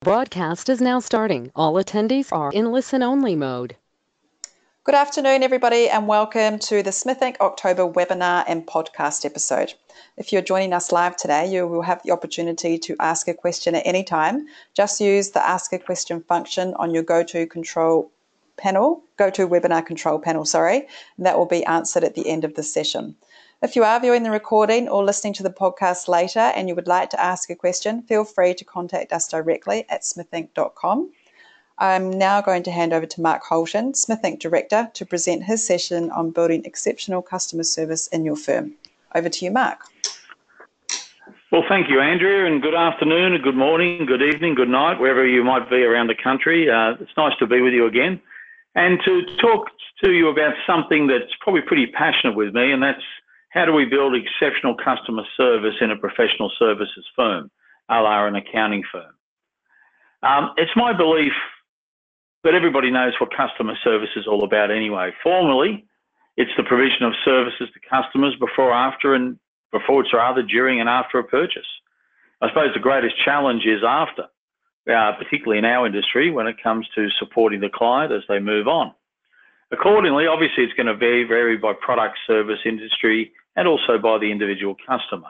Broadcast is now starting. All attendees are in listen-only mode. Good afternoon, everybody, and welcome to the Smith Inc. October webinar and podcast episode. If you're joining us live today, you will have the opportunity to ask a question at any time. Just use the Ask a Question function on your GoToWebinar control panel, and that will be answered at the end of the session. If you are viewing the recording or listening to the podcast later and you would like to ask a question, feel free to contact us directly at smithinc.com. I'm now going to hand over to Mark Holton, Smith Inc. Director, to present his session on building exceptional customer service in your firm. Over to you, Mark. Well, thank you, Andrea, and good afternoon, good morning, good evening, good night, wherever you might be around the country. It's nice to be with you again and to talk to you about something that's probably pretty passionate with me, and that's how do we build exceptional customer service in a professional services firm, a la an accounting firm. It's my belief that everybody knows what customer service is all about anyway. Formally, it's the provision of services to customers before, during and after a purchase. I suppose the greatest challenge is after, particularly in our industry when it comes to supporting the client as they move on. Accordingly, obviously it's going to vary by product, service, industry, and also by the individual customer.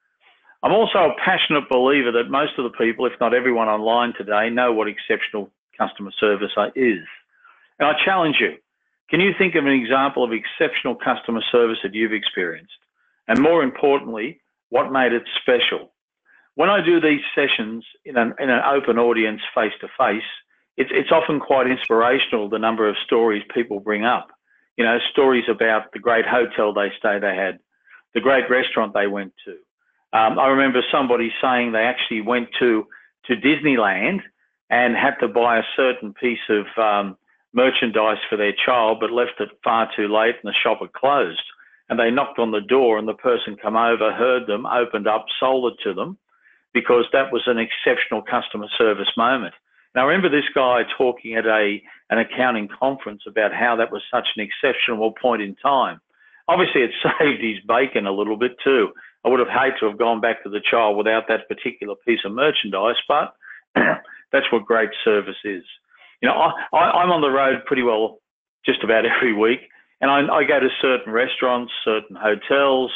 I'm also a passionate believer that most of the people, if not everyone online today, know what exceptional customer service is. And I challenge you, can you think of an example of exceptional customer service that you've experienced? And more importantly, what made it special? When I do these sessions in an open audience face-to-face, it's often quite inspirational, the number of stories people bring up. You know, stories about the great hotel they had, the great restaurant they went to. I remember somebody saying they actually went to Disneyland and had to buy a certain piece of merchandise for their child, but left it far too late and the shop had closed. And they knocked on the door and the person came over, heard them, opened up, sold it to them, because that was an exceptional customer service moment. And I remember this guy talking at an accounting conference about how that was such an exceptional point in time. Obviously, it saved his bacon a little bit too. I would have hated to have gone back to the child without that particular piece of merchandise, but that's what great service is. You know, I'm on the road pretty well just about every week, and I go to certain restaurants, certain hotels,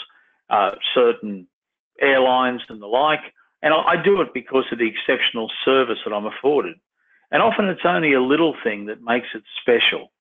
certain airlines and the like, and I do it because of the exceptional service that I'm afforded. And often it's only a little thing that makes it special.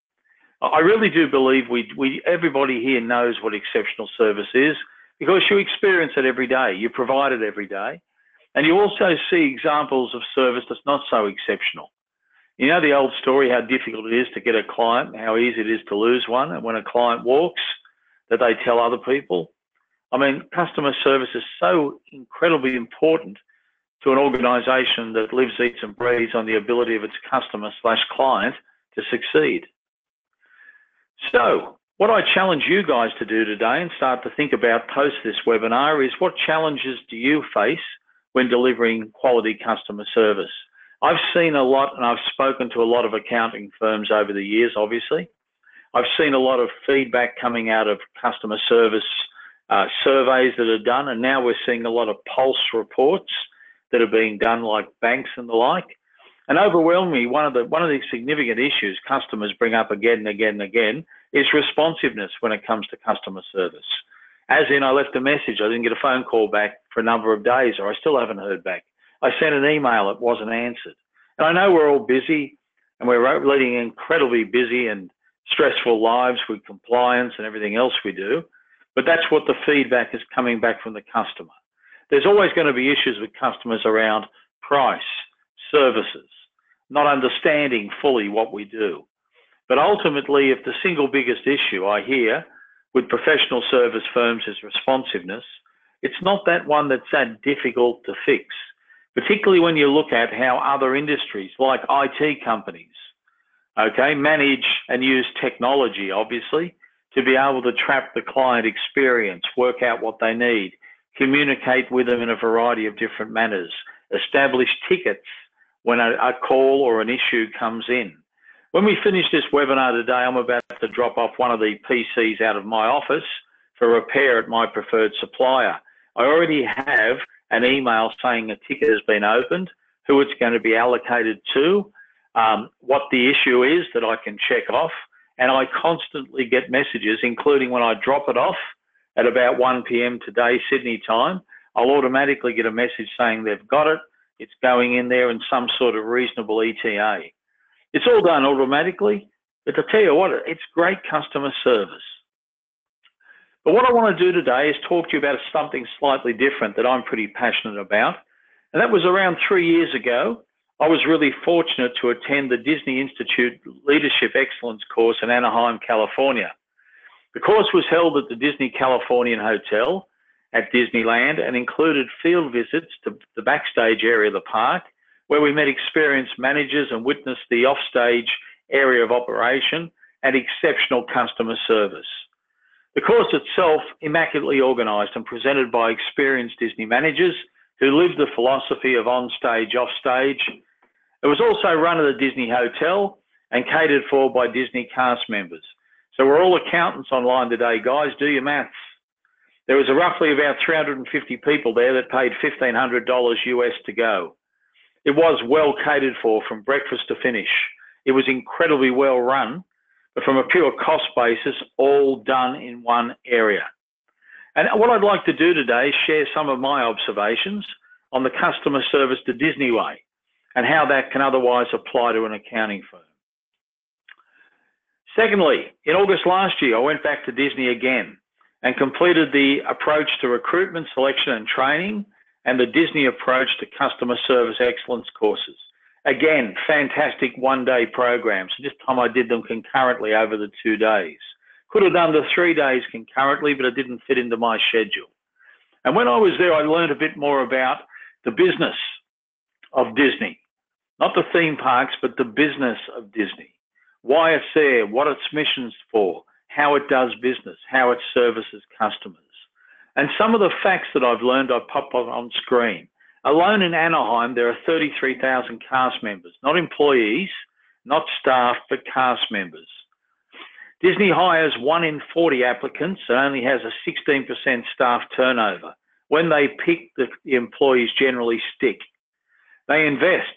I really do believe everybody here knows what exceptional service is because you experience it every day, you provide it every day, and you also see examples of service that's not so exceptional. You know the old story, how difficult it is to get a client, how easy it is to lose one, and when a client walks, that they tell other people. I mean, customer service is so incredibly important to an organisation that lives, eats and breathes on the ability of its customer/client to succeed. So what I challenge you guys to do today and start to think about post this webinar is what challenges do you face when delivering quality customer service? I've seen a lot and I've spoken to a lot of accounting firms over the years, obviously. I've seen a lot of feedback coming out of customer service surveys that are done, and now we're seeing a lot of pulse reports that are being done like banks and the like. And overwhelmingly, one of the significant issues customers bring up again and again and again is responsiveness when it comes to customer service. As in, I left a message, I didn't get a phone call back for a number of days, or I still haven't heard back. I sent an email, it wasn't answered. And I know we're all busy and we're leading incredibly busy and stressful lives with compliance and everything else we do, but that's what the feedback is coming back from the customer. There's always going to be issues with customers around price, services, not understanding fully what we do. But ultimately, if the single biggest issue I hear with professional service firms is responsiveness, it's not that one that's that difficult to fix, particularly when you look at how other industries like IT companies, manage and use technology, obviously, to be able to trap the client experience, work out what they need, communicate with them in a variety of different manners, establish tickets when a call or an issue comes in. When we finish this webinar today, I'm about to drop off one of the PCs out of my office for repair at my preferred supplier. I already have an email saying a ticket has been opened, who it's going to be allocated to, what the issue is that I can check off. And I constantly get messages, including when I drop it off at about 1 p.m. today, Sydney time, I'll automatically get a message saying they've got it, it's going in there in some sort of reasonable ETA. It's all done automatically, but to tell you what, it's great customer service. But what I want to do today is talk to you about something slightly different that I'm pretty passionate about. And that was around 3 years ago. I was really fortunate to attend the Disney Institute Leadership Excellence course in Anaheim, California. The course was held at the Disney Californian Hotel at Disneyland and included field visits to the backstage area of the park, where we met experienced managers and witnessed the offstage area of operation and exceptional customer service. The course itself, immaculately organised and presented by experienced Disney managers who lived the philosophy of on-stage, off-stage. It was also run at the Disney Hotel and catered for by Disney cast members. So we're all accountants online today. Guys, do your maths. There was roughly about 350 people there that paid $1,500 US to go. It was well catered for from breakfast to finish. It was incredibly well run, but from a pure cost basis, all done in one area. And what I'd like to do today is share some of my observations on the customer service the Disney way and how that can otherwise apply to an accounting firm. Secondly, in August last year, I went back to Disney again and completed the approach to recruitment, selection and training and the Disney approach to customer service excellence courses. Again, fantastic one-day programs. This time I did them concurrently over the 2 days. Could have done the 3 days concurrently, but it didn't fit into my schedule. And when I was there, I learned a bit more about the business of Disney. Not the theme parks, but the business of Disney. Why it's there, what its mission's for, how it does business, how it services customers. And some of the facts that I've learned, I pop on screen. Alone in Anaheim, there are 33,000 cast members, not employees, not staff, but cast members. Disney hires 1 in 40 applicants and only has a 16% staff turnover. When they pick, the employees generally stick. They invest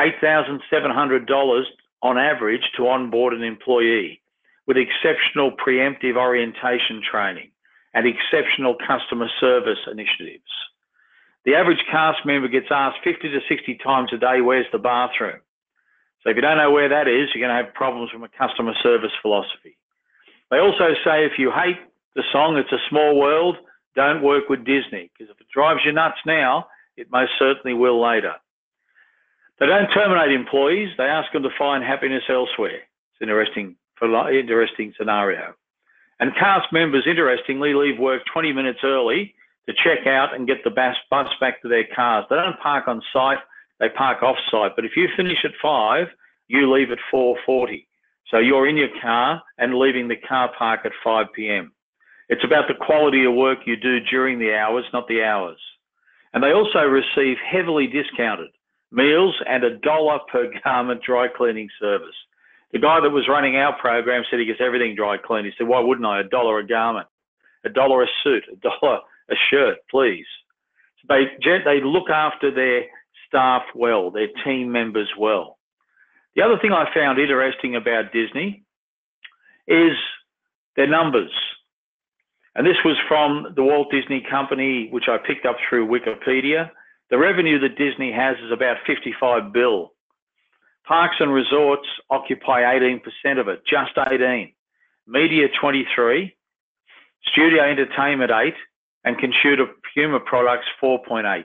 $8,700 on average to onboard an employee with exceptional preemptive orientation training and exceptional customer service initiatives. The average cast member gets asked 50 to 60 times a day, where's the bathroom? So if you don't know where that is, you're going to have problems from a customer service philosophy. They also say if you hate the song, It's a Small World, don't work with Disney, because if it drives you nuts now, it most certainly will later. They don't terminate employees. They ask them to find happiness elsewhere. It's an interesting scenario. And cast members, interestingly, leave work 20 minutes early to check out and get the bus back to their cars. They don't park on site, they park off site. But if you finish at 5, you leave at 4:40. So you're in your car and leaving the car park at 5 p.m. It's about the quality of work you do during the hours, not the hours. And they also receive heavily discounted meals and $1 per garment dry cleaning service. The guy that was running our program said he gets everything dry cleaned. He said, why wouldn't I? $1 a garment, $1 a suit, $1 a shirt, please. So they look after their staff well, their team members well. The other thing I found interesting about Disney is their numbers. And this was from the Walt Disney Company, which I picked up through Wikipedia. The revenue that Disney has is about $55 billion. Parks and resorts occupy 18% of it, just 18. Media 23, studio entertainment 8, and consumer products 4.8.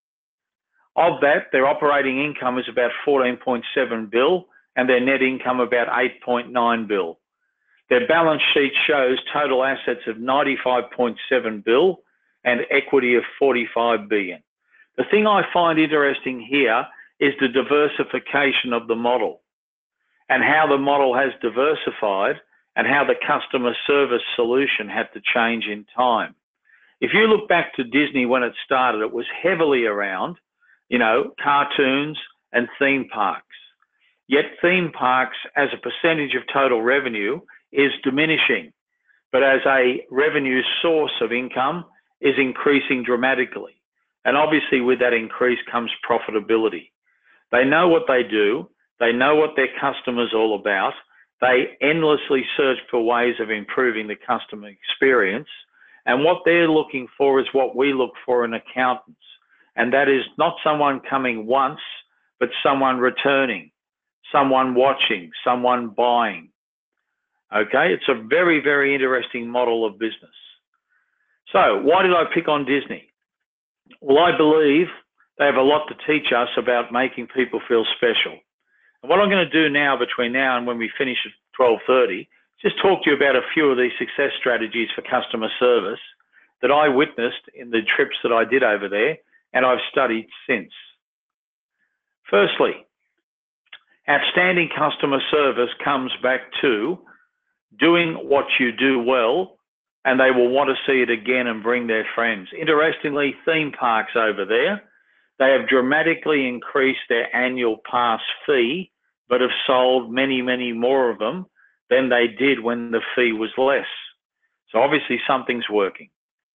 Of that, their operating income is about $14.7 billion and their net income about $8.9 billion. Their balance sheet shows total assets of $95.7 billion and equity of $45 billion. The thing I find interesting here is the diversification of the model and how the model has diversified and how the customer service solution had to change in time. If you look back to Disney when it started, it was heavily around, cartoons and theme parks. Yet theme parks as a percentage of total revenue is diminishing, but as a revenue source of income is increasing dramatically. And obviously with that increase comes profitability. They know what they do. They know what their customer's all about. They endlessly search for ways of improving the customer experience. And what they're looking for is what we look for in accountants. And that is not someone coming once, but someone returning, someone watching, someone buying. Okay, it's a very, very interesting model of business. So why did I pick on Disney? Well, I believe they have a lot to teach us about making people feel special. And what I'm going to do now, between now and when we finish at 12:30, just talk to you about a few of these success strategies for customer service that I witnessed in the trips that I did over there, and I've studied since. Firstly, outstanding customer service comes back to doing what you do well, and they will want to see it again and bring their friends. Interestingly, theme parks over there, they have dramatically increased their annual pass fee, but have sold many, many more of them than they did when the fee was less. So obviously something's working.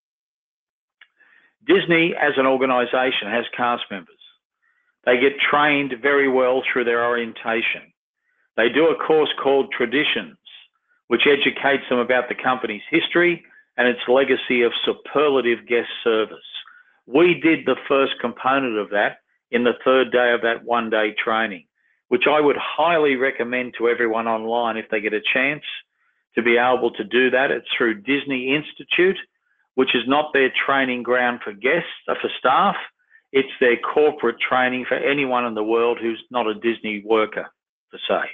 Disney as an organisation has cast members. They get trained very well through their orientation. They do a course called Traditions, which educates them about the company's history and its legacy of superlative guest service. We did the first component of that in the third day of that one-day training, which I would highly recommend to everyone online if they get a chance to be able to do that. It's through Disney Institute, which is not their training ground for guests or for staff. It's their corporate training for anyone in the world who's not a Disney worker, per se.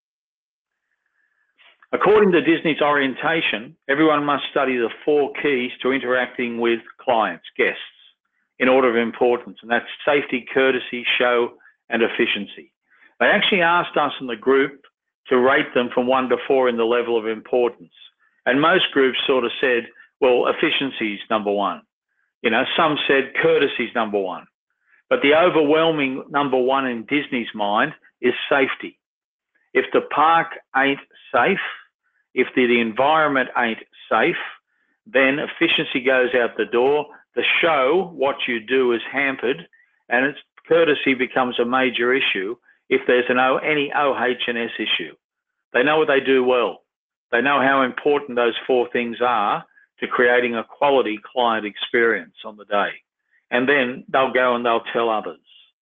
According to Disney's orientation, everyone must study the 4 keys to interacting with clients, guests, in order of importance, and that's safety, courtesy, show, and efficiency. They actually asked us in the group to rate them from 1 to 4 in the level of importance. And most groups sort of said, well, efficiency is number 1. You know, some said courtesy is number 1. But the overwhelming number 1 in Disney's mind is safety. If the park ain't safe, if the environment ain't safe, then efficiency goes out the door. The show, what you do, is hampered, and its courtesy becomes a major issue if there's any OH&S issue. They know what they do well. They know how important those 4 things are to creating a quality client experience on the day. And then they'll go and they'll tell others.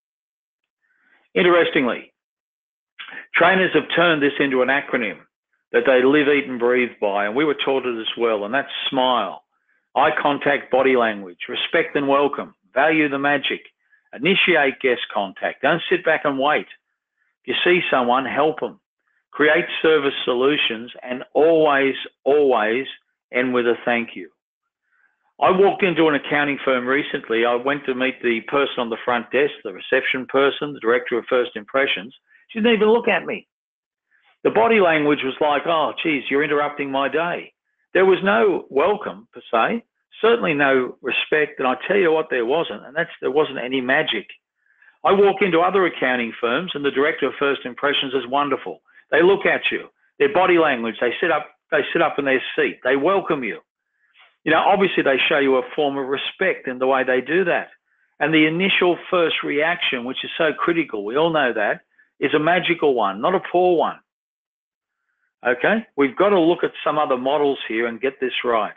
Interestingly, trainers have turned this into an acronym that they live, eat, and breathe by, and we were taught it as well, and that's SMILE. Eye contact, body language, respect and welcome, value the magic, initiate guest contact, don't sit back and wait. If you see someone, help them. Create service solutions, and always, always end with a thank you. I walked into an accounting firm recently. I went to meet the person on the front desk, the reception person, the director of first impressions. She didn't even look at me. The body language was like, oh, geez, you're interrupting my day. There was no welcome, per se, certainly no respect, and I tell you what there wasn't, and there wasn't any magic. I walk into other accounting firms, and the director of first impressions is wonderful. They look at you, their body language, they sit up in their seat, they welcome you. You know, obviously they show you a form of respect in the way they do that. And the initial first reaction, which is so critical, we all know that, is a magical one, not a poor one. Okay, we've got to look at some other models here and get this right.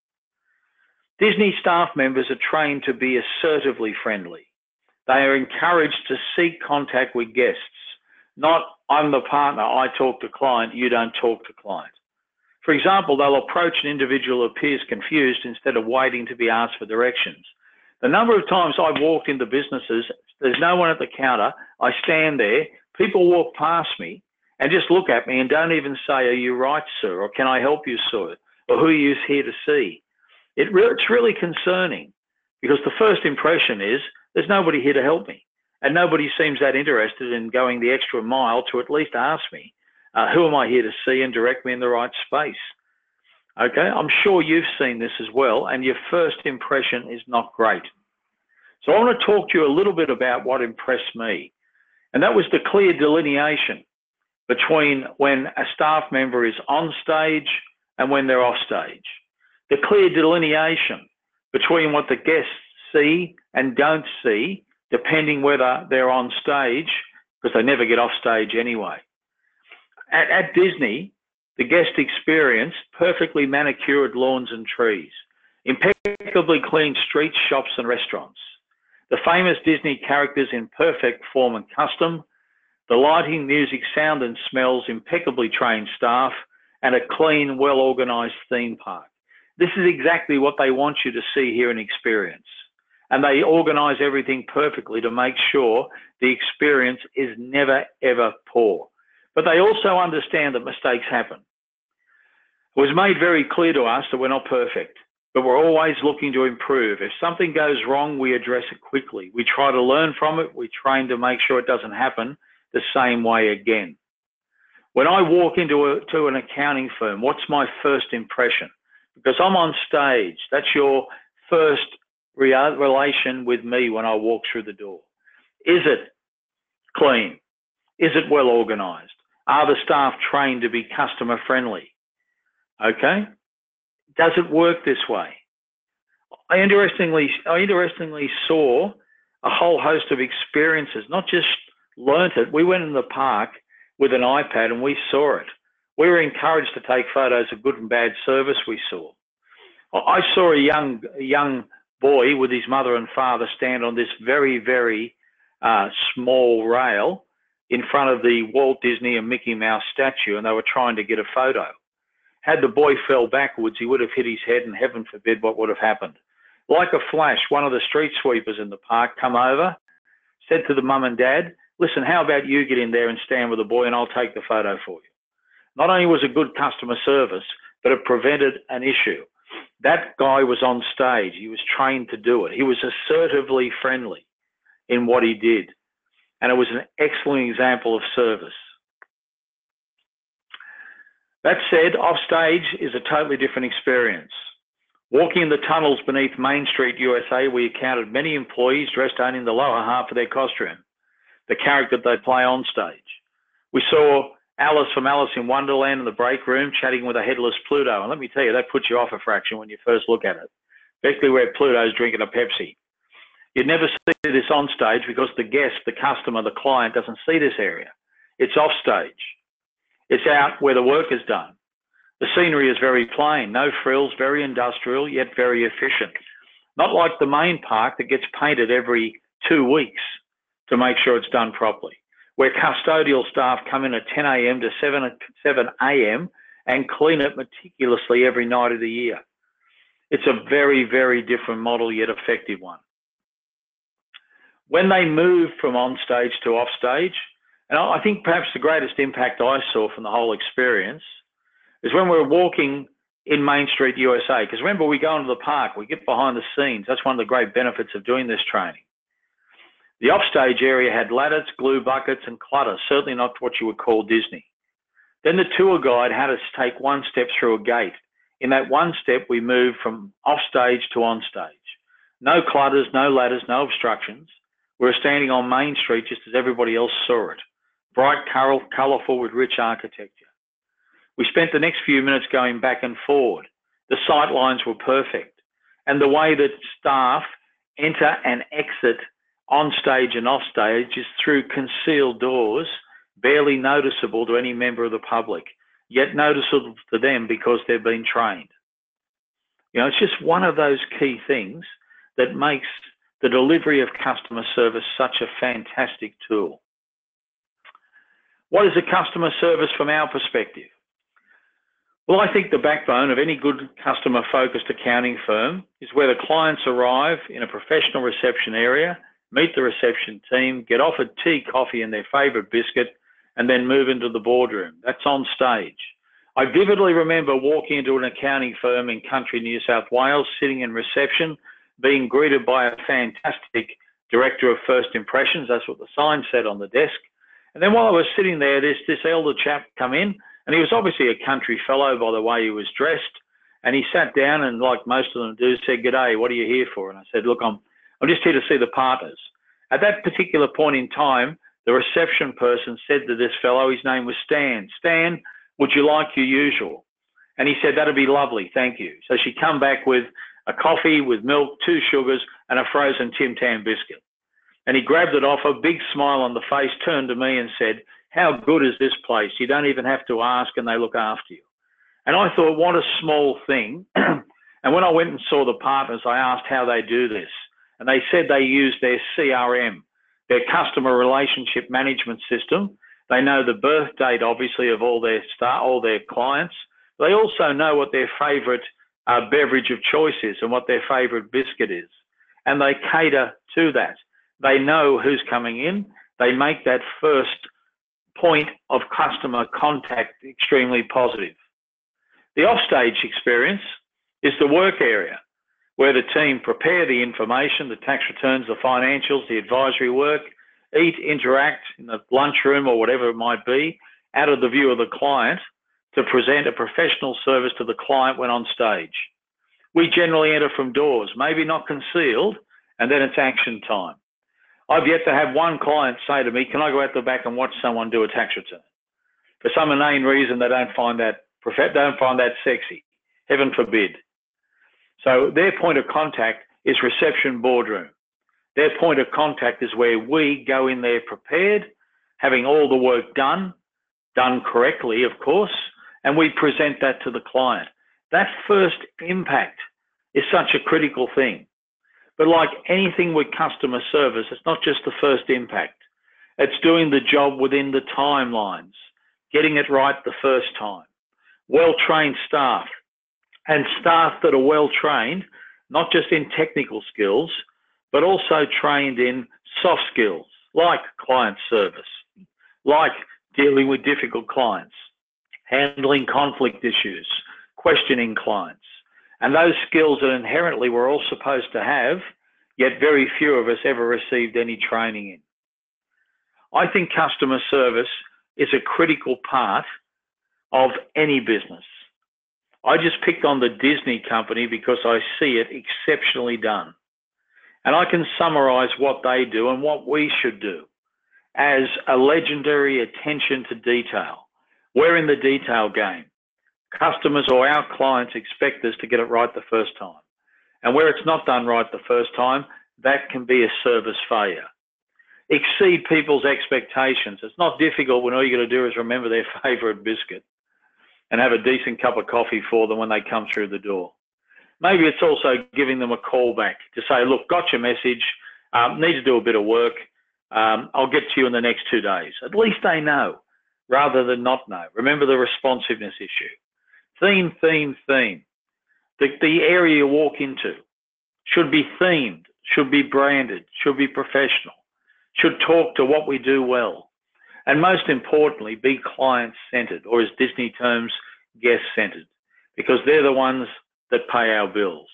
Disney staff members are trained to be assertively friendly. They are encouraged to seek contact with guests, not I'm the partner, I talk to client, you don't talk to client. For example, they'll approach an individual who appears confused instead of waiting to be asked for directions. The number of times I've walked into businesses, there's no one at the counter, I stand there, people walk past me, and just look at me and don't even say, are you right, sir? Or can I help you, sir? Or who are you here to see? It's really concerning, because the first impression is there's nobody here to help me. And nobody seems that interested in going the extra mile to at least ask me, who am I here to see, and direct me in the right space. Okay, I'm sure you've seen this as well, and your first impression is not great. So I want to talk to you a little bit about what impressed me. And that was the clear delineation between when a staff member is on stage and when they're off stage. The clear delineation between what the guests see and don't see depending whether they're on stage, because they never get off stage anyway. At Disney, the guest experienced perfectly manicured lawns and trees, impeccably clean streets, shops and restaurants, the famous Disney characters in perfect form and custom, the lighting, music, sound and smells, impeccably trained staff, and a clean, well-organised theme park. This is exactly what they want you to see, hear and experience. And they organise everything perfectly to make sure the experience is never, ever poor. But they also understand that mistakes happen. It was made very clear to us that we're not perfect, but we're always looking to improve. If something goes wrong, we address it quickly. We try to learn from it. We train to make sure it doesn't happen the same way again. When I walk into an accounting firm, what's my first impression? Because I'm on stage. That's your first relation with me when I walk through the door. Is it clean? Is it well organised? Are the staff trained to be customer friendly? Okay. Does it work this way? I interestingly saw a whole host of experiences, not just learnt it. We went in the park with an iPad and we saw it. We were encouraged to take photos of good and bad service we saw. I saw a young boy with his mother and father stand on this very, very small rail in front of the Walt Disney and Mickey Mouse statue, and they were trying to get a photo. Had the boy fell backwards, he would have hit his head, and heaven forbid what would have happened. Like a flash, one of the street sweepers in the park come over, said to the mum and dad, listen, how about you get in there and stand with the boy and I'll take the photo for you. Not only was it good customer service, but it prevented an issue. That guy was on stage. He was trained to do it. He was assertively friendly in what he did. And it was an excellent example of service. That said, offstage is a totally different experience. Walking in the tunnels beneath Main Street, USA, we encountered many employees dressed only in the lower half of their costume, the character they play on stage. We saw Alice from Alice in Wonderland in the break room chatting with a headless Pluto. And let me tell you, that puts you off a fraction when you first look at it, especially where Pluto's drinking a Pepsi. You'd never see this on stage because the guest, the customer, the client doesn't see this area. It's off stage. It's out where the work is done. The scenery is very plain, no frills, very industrial, yet very efficient. Not like the main park that gets painted every 2 weeks to make sure it's done properly, where custodial staff come in at 10 a.m. to 7 a.m. and clean it meticulously every night of the year. It's a very, very different model, yet effective one. When they move from on stage to off stage, and I think perhaps the greatest impact I saw from the whole experience is when we were walking in Main Street, USA. Because remember, we go into the park, we get behind the scenes. That's one of the great benefits of doing this training. The offstage area had ladders, glue buckets, and clutter, certainly not what you would call Disney. Then the tour guide had us take one step through a gate. In that one step, we moved from offstage to onstage. No clutters, no ladders, no obstructions. We were standing on Main Street just as everybody else saw it. Bright, colourful with rich architecture. We spent the next few minutes going back and forward. The sight lines were perfect. And the way that staff enter and exit on stage and off stage is through concealed doors, barely noticeable to any member of the public, yet noticeable to them because they've been trained. You know, it's just one of those key things that makes the delivery of customer service such a fantastic tool. What is a customer service from our perspective? Well, I think the backbone of any good customer-focused accounting firm is where the clients arrive in a professional reception area, meet the reception team, get offered tea, coffee and their favourite biscuit, and then move into the boardroom. That's on stage. I vividly remember walking into an accounting firm in country New South Wales, sitting in reception, being greeted by a fantastic director of first impressions. That's what the sign said on the desk. And then while I was sitting there, this elder chap come in, and he was obviously a country fellow by the way he was dressed. And he sat down and, like most of them do, said, "G'day, what are you here for?" And I said, "Look, I'm just here to see the partners." At that particular point in time, the reception person said to this fellow, his name was Stan, "Stan, would you like your usual?" And he said, "That'd be lovely, thank you." So she come back with a coffee with milk, 2 sugars, and a frozen Tim Tam biscuit. And he grabbed it off, a big smile on the face, turned to me and said, "How good is this place? You don't even have to ask and they look after you." And I thought, what a small thing. And when I went and saw the partners, I asked how they do this. And they said they use their CRM, their customer relationship management system. They know the birth date, obviously, of all their clients. They also know what their favourite beverage of choice is and what their favourite biscuit is. And they cater to that. They know who's coming in. They make that first point of customer contact extremely positive. The offstage experience is the work area, where the team prepare the information, the tax returns, the financials, the advisory work, eat, interact in the lunchroom or whatever it might be, out of the view of the client, to present a professional service to the client when on stage. We generally enter from doors, maybe not concealed, and then it's action time. I've yet to have one client say to me, "Can I go out the back and watch someone do a tax return?" For some inane reason, they don't find that sexy. Heaven forbid. So their point of contact is reception boardroom. Their point of contact is where we go in there prepared, having all the work done correctly, of course, and we present that to the client. That first impact is such a critical thing. But like anything with customer service, it's not just the first impact. It's doing the job within the timelines, getting it right the first time. Well-trained staff, and staff that are well-trained, not just in technical skills, but also trained in soft skills, like client service, like dealing with difficult clients, handling conflict issues, questioning clients. And those skills that inherently we're all supposed to have, yet very few of us ever received any training in. I think customer service is a critical part of any business. I just picked on the Disney company because I see it exceptionally done. And I can summarize what they do and what we should do as a legendary attention to detail. We're in the detail game. Customers or our clients expect us to get it right the first time. And where it's not done right the first time, that can be a service failure. Exceed people's expectations. It's not difficult when all you got to do is remember their favourite biscuit and have a decent cup of coffee for them when they come through the door. Maybe it's also giving them a call back to say, "Look, got your message, need to do a bit of work, I'll get to you in the next 2 days." At least they know, rather than not know. Remember the responsiveness issue. Theme. The area you walk into should be themed, should be branded, should be professional, should talk to what we do well. And most importantly, be client-centered, or as Disney terms, guest-centered, because they're the ones that pay our bills.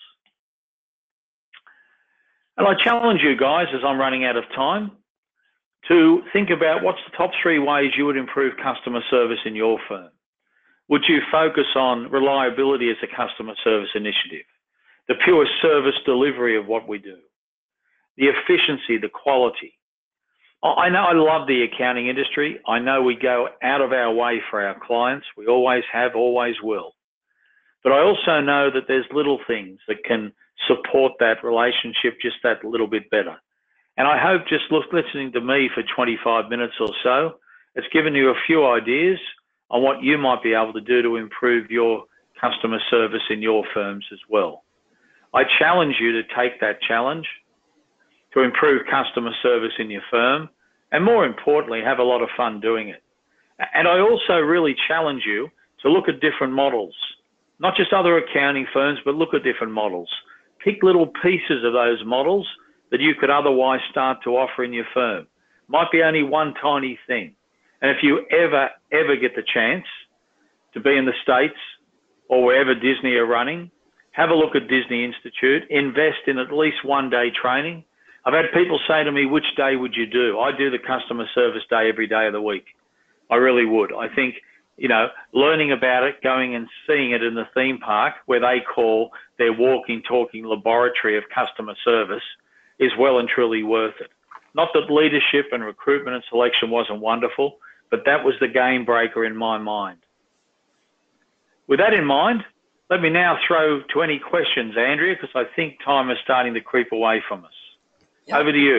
And I challenge you guys, as I'm running out of time, to think about what's the top 3 ways you would improve customer service in your firm. Would you focus on reliability as a customer service initiative, the pure service delivery of what we do, the efficiency, the quality? I know I love the accounting industry. I know we go out of our way for our clients. We always have, always will. But I also know that there's little things that can support that relationship just that little bit better. And I hope just listening to me for 25 minutes or so, it's given you a few ideas on what you might be able to do to improve your customer service in your firms as well. I challenge you to take that challenge to improve customer service in your firm, and more importantly, have a lot of fun doing it. And I also really challenge you to look at different models, not just other accounting firms, but look at different models. Pick little pieces of those models that you could otherwise start to offer in your firm. Might be only one tiny thing. And if you ever get the chance to be in the States or wherever Disney are running, have a look at Disney Institute, invest in at least 1 day training. I've had people say to me, "Which day would you do?" I do the customer service day every day of the week. I really would. I think, learning about it, going and seeing it in the theme park where they call their walking, talking laboratory of customer service is well and truly worth it. Not that leadership and recruitment and selection wasn't wonderful, but that was the game breaker in my mind. With that in mind, let me now throw to any questions, Andrea, because I think time is starting to creep away from us. Yep. Over to you.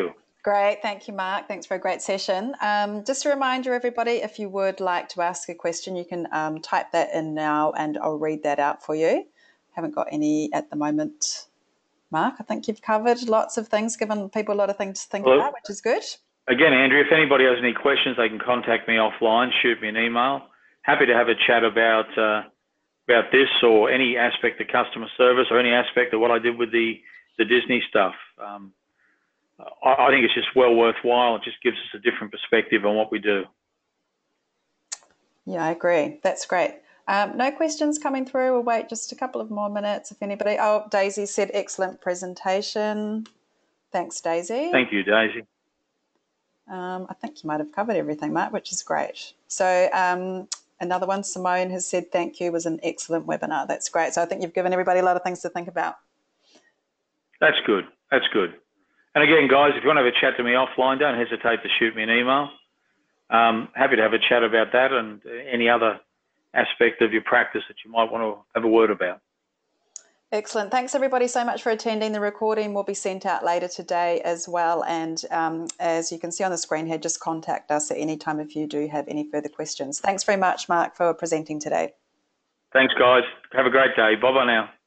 Great. Thank you, Mark. Thanks for a great session. Just a reminder, everybody, if you would like to ask a question, you can type that in now and I'll read that out for you. Haven't got any at the moment, Mark. I think you've covered lots of things, given people a lot of things to think about, which is good. Again, Andrea, if anybody has any questions, they can contact me offline, shoot me an email. Happy to have a chat about this or any aspect of customer service or any aspect of what I did with the Disney stuff. I think it's just well worthwhile. It just gives us a different perspective on what we do. Yeah, I agree. That's great. No questions coming through. We'll wait just a couple of more minutes if anybody. Oh, Daisy said excellent presentation. Thanks, Daisy. Thank you, Daisy. I think you might have covered everything, Mark, which is great. So another one, Simone has said thank you, was an excellent webinar. That's great. So I think you've given everybody a lot of things to think about. That's good. That's good. And again, guys, if you want to have a chat to me offline, don't hesitate to shoot me an email. Happy to have a chat about that and any other aspect of your practice that you might want to have a word about. Excellent. Thanks, everybody, so much for attending. The recording will be sent out later today as well. And as you can see on the screen here, just contact us at any time if you do have any further questions. Thanks very much, Mark, for presenting today. Thanks, guys. Have a great day. Bye-bye now.